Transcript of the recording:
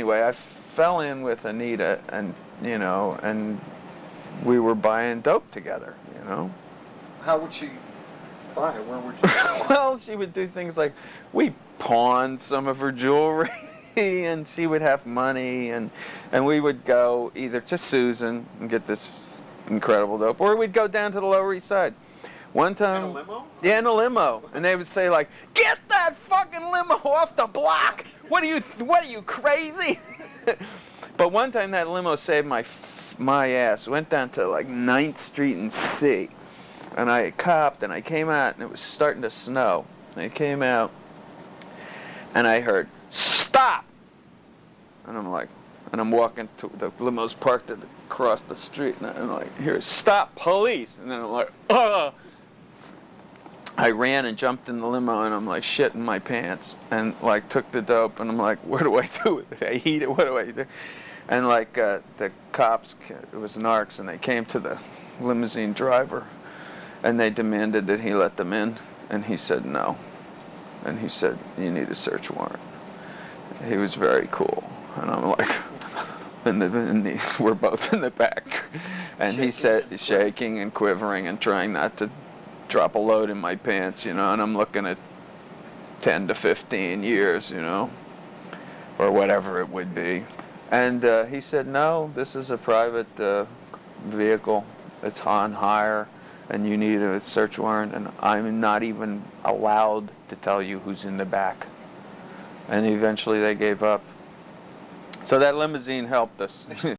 anyway, I fell in with Anita, and and we were buying dope together. How would she buy it? Where would you? Well, she would do things like we pawned some of her jewelry, and she would have money, and we would go either to Susan and get this incredible dope, or we'd go down to the Lower East Side. One time, In a limo? Yeah, in a limo, and they would say like, "Get that fucking limo off the block! What are you crazy?" But one time that limo saved my ass. Went down to like 9th Street and C, and I copped, and I came out, and it was starting to snow. And I came out, and I heard, "Stop!" And I'm walking to the limo's parked across the street, and I'm like, "Here, stop, police!" And then I'm like, "Ugh!" I ran and jumped in the limo, and I'm like shitting my pants, and like took the dope, and I'm like, "What do I do with it? I eat it. What do I do?" And like the cops, it was narcs, and they came to the limousine driver, and they demanded that he let them in, and he said no, and he said, "You need a search warrant." He was very cool, and I'm like, we're both in the back, and he said, shaking and quivering and trying not to drop a load in my pants, and I'm looking at 10 to 15 years, or whatever it would be. And he said, "No, this is a private vehicle. It's on hire, and you need a search warrant, and I'm not even allowed to tell you who's in the back." And eventually they gave up. So that limousine helped us.